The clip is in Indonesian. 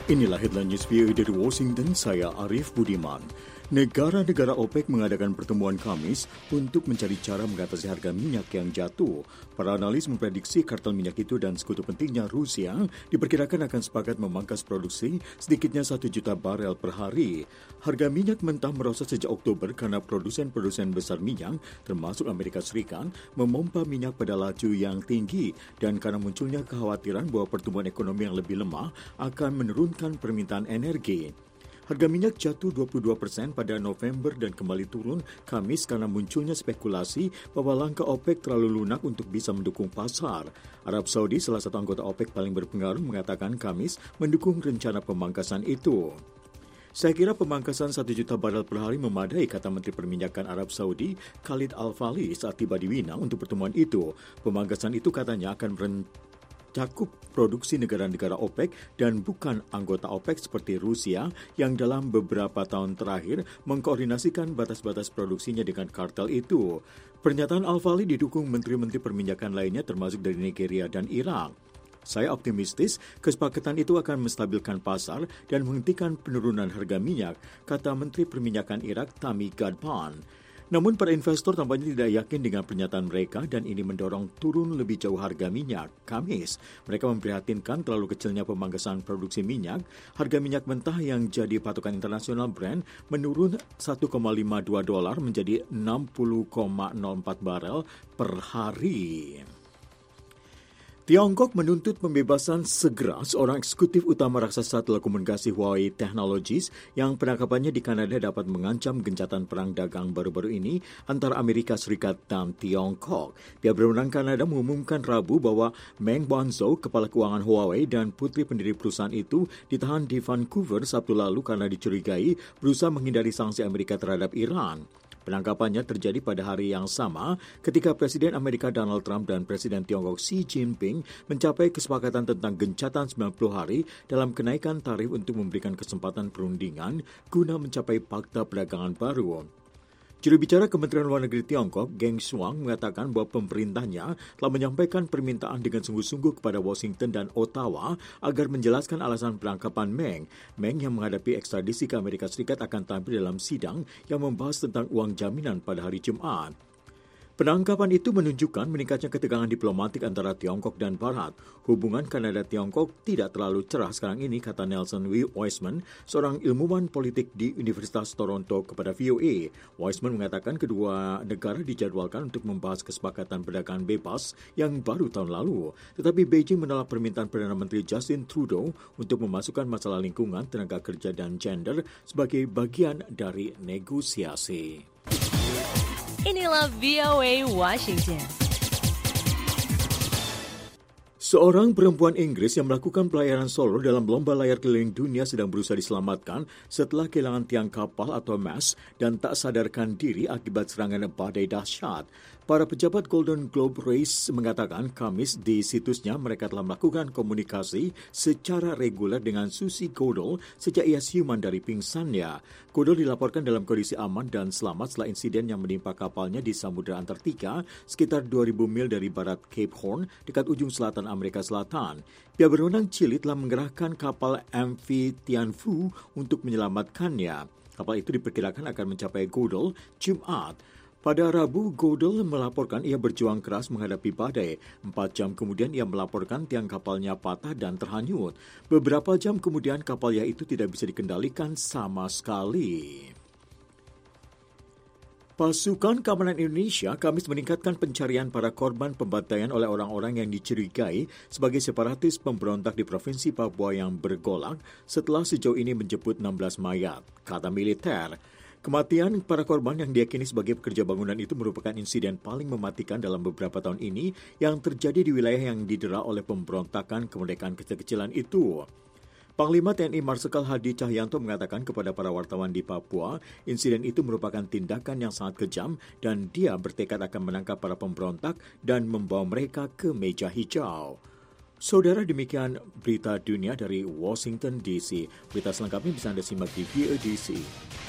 Inilah headline news VOA dari Washington, saya Arif Budiman. Negara-negara OPEC mengadakan pertemuan Kamis untuk mencari cara mengatasi harga minyak yang jatuh. Para analis memprediksi kartel minyak itu dan sekutu pentingnya Rusia diperkirakan akan sepakat memangkas produksi sedikitnya 1 juta barel per hari. Harga minyak mentah merosot sejak Oktober karena produsen-produsen besar minyak, termasuk Amerika Serikat, memompa minyak pada laju yang tinggi dan karena munculnya kekhawatiran bahwa pertumbuhan ekonomi yang lebih lemah akan menurunkan permintaan energi. Harga minyak jatuh 22% pada November dan kembali turun Kamis karena munculnya spekulasi bahwa langkah OPEC terlalu lunak untuk bisa mendukung pasar. Arab Saudi, salah satu anggota OPEC paling berpengaruh, mengatakan Kamis mendukung rencana pemangkasan itu. Saya kira pemangkasan 1 juta barel per hari memadai, kata Menteri Perminyakan Arab Saudi Khalid Al-Falih saat tiba di Wina untuk pertemuan itu. Pemangkasan itu katanya akan cakup produksi negara-negara OPEC dan bukan anggota OPEC seperti Rusia yang dalam beberapa tahun terakhir mengkoordinasikan batas-batas produksinya dengan kartel itu. Pernyataan Al-Falih didukung menteri-menteri perminyakan lainnya termasuk dari Nigeria dan Irak. Saya optimistis kesepakatan itu akan menstabilkan pasar dan menghentikan penurunan harga minyak, kata Menteri Perminyakan Irak Tami Ghadban. Namun para investor tampaknya tidak yakin dengan pernyataan mereka dan ini mendorong turun lebih jauh harga minyak. Kamis, mereka memprihatinkan terlalu kecilnya pemangkasan produksi minyak. Harga minyak mentah yang jadi patokan internasional Brent menurun $1,52 menjadi 60,04 barel per hari. Tiongkok menuntut pembebasan segera seorang eksekutif utama raksasa telekomunikasi Huawei Technologies yang penangkapannya di Kanada dapat mengancam gencatan perang dagang baru-baru ini antara Amerika Serikat dan Tiongkok. Pihak berwenang Kanada mengumumkan Rabu bahwa Meng Wanzhou, kepala keuangan Huawei dan putri pendiri perusahaan itu ditahan di Vancouver Sabtu lalu karena dicurigai berusaha menghindari sanksi Amerika terhadap Iran. Penangkapannya terjadi pada hari yang sama ketika Presiden Amerika Donald Trump dan Presiden Tiongkok Xi Jinping mencapai kesepakatan tentang gencatan 90 hari dalam kenaikan tarif untuk memberikan kesempatan perundingan guna mencapai fakta perdagangan baru. Juru bicara Kementerian Luar Negeri Tiongkok, Geng Shuang, mengatakan bahwa pemerintahnya telah menyampaikan permintaan dengan sungguh-sungguh kepada Washington dan Ottawa agar menjelaskan alasan penangkapan Meng. Meng yang menghadapi ekstradisi ke Amerika Serikat akan tampil dalam sidang yang membahas tentang uang jaminan pada hari Jumat. Penangkapan itu menunjukkan meningkatnya ketegangan diplomatik antara Tiongkok dan Barat. Hubungan Kanada-Tiongkok tidak terlalu cerah sekarang ini, kata Nelson Weisman, seorang ilmuwan politik di Universitas Toronto kepada VOA. Weisman mengatakan kedua negara dijadwalkan untuk membahas kesepakatan perdagangan bebas yang baru tahun lalu. Tetapi Beijing menolak permintaan Perdana Menteri Justin Trudeau untuk memasukkan masalah lingkungan, tenaga kerja, dan gender sebagai bagian dari negosiasi. Inilah VOA Washington. Seorang perempuan Inggris yang melakukan pelayaran solo dalam lomba layar keliling dunia sedang berusaha diselamatkan setelah kehilangan tiang kapal atau mast dan tak sadarkan diri akibat serangan badai dahsyat. Para pejabat Golden Globe Race mengatakan Kamis di situsnya mereka telah melakukan komunikasi secara reguler dengan Susie Goodall sejak ia siuman dari pingsannya. Goodall dilaporkan dalam kondisi aman dan selamat setelah insiden yang menimpa kapalnya di Samudra Antartika sekitar 2.000 mil dari barat Cape Horn dekat ujung selatan Amerika Selatan. Pihak berwenang Chili telah mengerahkan kapal MV Tianfu untuk menyelamatkannya. Kapal itu diperkirakan akan mencapai Goodall Jumat. Pada Rabu, Goodall melaporkan ia berjuang keras menghadapi badai. 4 jam kemudian ia melaporkan tiang kapalnya patah dan terhanyut. Beberapa jam kemudian kapalnya itu tidak bisa dikendalikan sama sekali. Pasukan Keamanan Indonesia Kamis meningkatkan pencarian para korban pembantaian oleh orang-orang yang dicurigai sebagai separatis pemberontak di Provinsi Papua yang bergolak setelah sejauh ini menjemput 16 mayat, kata militer. Kematian para korban yang diyakini sebagai pekerja bangunan itu merupakan insiden paling mematikan dalam beberapa tahun ini yang terjadi di wilayah yang didera oleh pemberontakan kemerdekaan kecil-kecilan itu. Panglima TNI Marsikal Hadi Cahyanto mengatakan kepada para wartawan di Papua, insiden itu merupakan tindakan yang sangat kejam dan dia bertekad akan menangkap para pemberontak dan membawa mereka ke meja hijau. Saudara, demikian berita dunia dari Washington DC. Berita selengkapnya bisa Anda simak di VOA DC.